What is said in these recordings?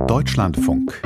Deutschlandfunk.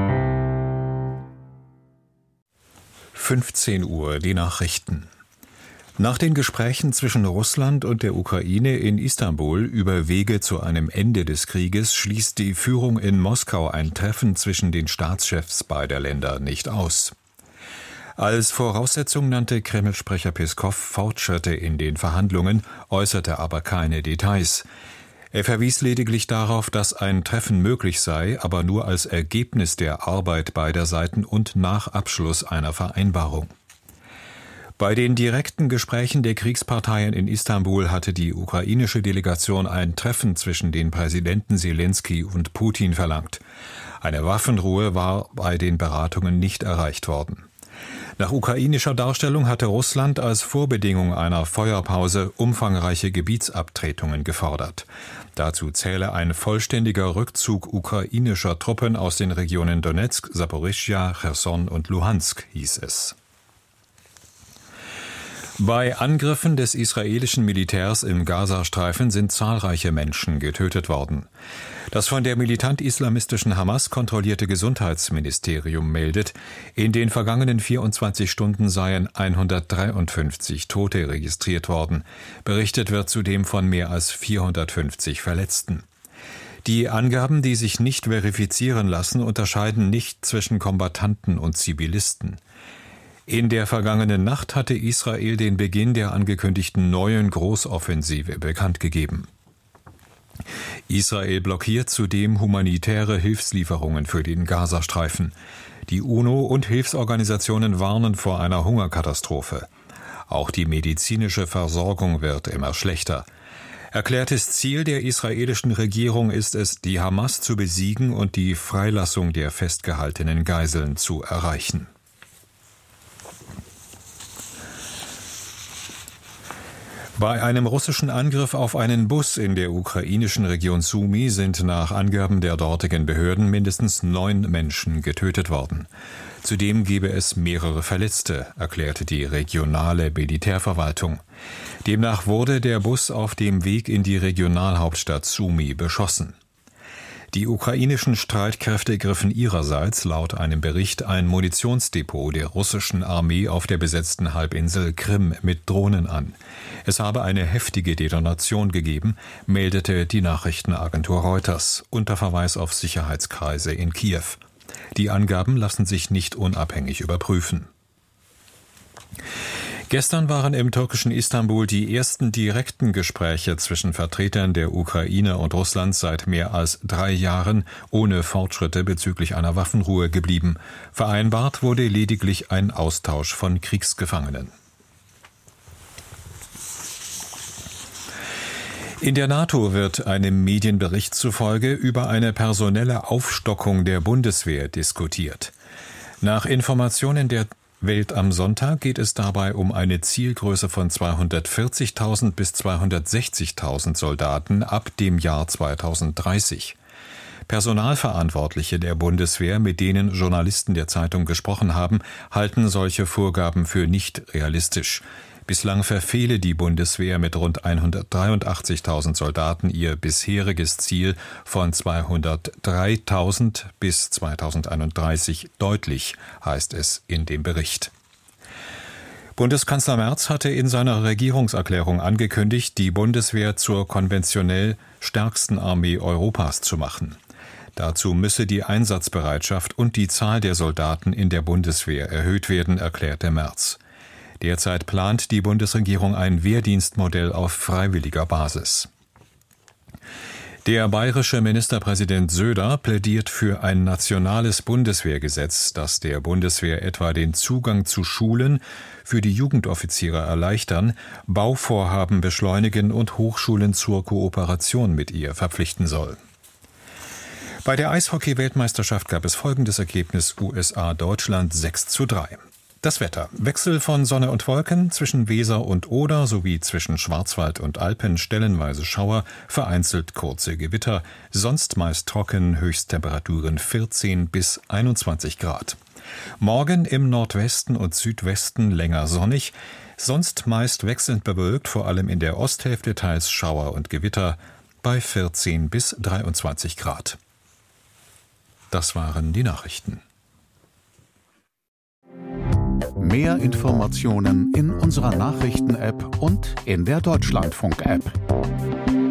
15 Uhr, die Nachrichten. Nach den Gesprächen zwischen Russland und der Ukraine in Istanbul über Wege zu einem Ende des Krieges schließt die Führung in Moskau ein Treffen zwischen den Staatschefs beider Länder nicht aus. Als Voraussetzung nannte Kreml-Sprecher Peskow Fortschritte in den Verhandlungen, äußerte aber keine Details. Er verwies lediglich darauf, dass ein Treffen möglich sei, aber nur als Ergebnis der Arbeit beider Seiten und nach Abschluss einer Vereinbarung. Bei den direkten Gesprächen der Kriegsparteien in Istanbul hatte die ukrainische Delegation ein Treffen zwischen den Präsidenten Selenskyj und Putin verlangt. Eine Waffenruhe war bei den Beratungen nicht erreicht worden. Nach ukrainischer Darstellung hatte Russland als Vorbedingung einer Feuerpause umfangreiche Gebietsabtretungen gefordert. Dazu zähle ein vollständiger Rückzug ukrainischer Truppen aus den Regionen Donezk, Saporischschja, Cherson und Luhansk, hieß es. Bei Angriffen des israelischen Militärs im Gazastreifen sind zahlreiche Menschen getötet worden. Das von der militant-islamistischen Hamas kontrollierte Gesundheitsministerium meldet, in den vergangenen 24 Stunden seien 153 Tote registriert worden. Berichtet wird zudem von mehr als 450 Verletzten. Die Angaben, die sich nicht verifizieren lassen, unterscheiden nicht zwischen Kombattanten und Zivilisten. In der vergangenen Nacht hatte Israel den Beginn der angekündigten neuen Großoffensive bekannt gegeben. Israel blockiert zudem humanitäre Hilfslieferungen für den Gazastreifen. Die UNO und Hilfsorganisationen warnen vor einer Hungerkatastrophe. Auch die medizinische Versorgung wird immer schlechter. Erklärtes Ziel der israelischen Regierung ist es, die Hamas zu besiegen und die Freilassung der festgehaltenen Geiseln zu erreichen. Bei einem russischen Angriff auf einen Bus in der ukrainischen Region Sumy sind nach Angaben der dortigen Behörden mindestens 9 Menschen getötet worden. Zudem gebe es mehrere Verletzte, erklärte die regionale Militärverwaltung. Demnach wurde der Bus auf dem Weg in die Regionalhauptstadt Sumy beschossen. Die ukrainischen Streitkräfte griffen ihrerseits laut einem Bericht ein Munitionsdepot der russischen Armee auf der besetzten Halbinsel Krim mit Drohnen an. Es habe eine heftige Detonation gegeben, meldete die Nachrichtenagentur Reuters unter Verweis auf Sicherheitskreise in Kiew. Die Angaben lassen sich nicht unabhängig überprüfen. Gestern waren im türkischen Istanbul die ersten direkten Gespräche zwischen Vertretern der Ukraine und Russlands seit mehr als 3 Jahren ohne Fortschritte bezüglich einer Waffenruhe geblieben. Vereinbart wurde lediglich ein Austausch von Kriegsgefangenen. In der NATO wird einem Medienbericht zufolge über eine personelle Aufstockung der Bundeswehr diskutiert. Nach Informationen der Welt am Sonntag geht es dabei um eine Zielgröße von 240.000 bis 260.000 Soldaten ab dem Jahr 2030. Personalverantwortliche der Bundeswehr, mit denen Journalisten der Zeitung gesprochen haben, halten solche Vorgaben für nicht realistisch. Bislang verfehle die Bundeswehr mit rund 183.000 Soldaten ihr bisheriges Ziel von 203.000 bis 2031 deutlich, heißt es in dem Bericht. Bundeskanzler Merz hatte in seiner Regierungserklärung angekündigt, die Bundeswehr zur konventionell stärksten Armee Europas zu machen. Dazu müsse die Einsatzbereitschaft und die Zahl der Soldaten in der Bundeswehr erhöht werden, erklärte Merz. Derzeit plant die Bundesregierung ein Wehrdienstmodell auf freiwilliger Basis. Der bayerische Ministerpräsident Söder plädiert für ein nationales Bundeswehrgesetz, das der Bundeswehr etwa den Zugang zu Schulen für die Jugendoffiziere erleichtern, Bauvorhaben beschleunigen und Hochschulen zur Kooperation mit ihr verpflichten soll. Bei der Eishockey-Weltmeisterschaft gab es folgendes Ergebnis: USA-Deutschland 6:3. Das Wetter: Wechsel von Sonne und Wolken, zwischen Weser und Oder sowie zwischen Schwarzwald und Alpen stellenweise Schauer, vereinzelt kurze Gewitter, sonst meist trocken, Höchsttemperaturen 14 bis 21 Grad. Morgen im Nordwesten und Südwesten länger sonnig, sonst meist wechselnd bewölkt, vor allem in der Osthälfte teils Schauer und Gewitter bei 14 bis 23 Grad. das waren die Nachrichten. Mehr Informationen in unserer Nachrichten-App und in der Deutschlandfunk-App.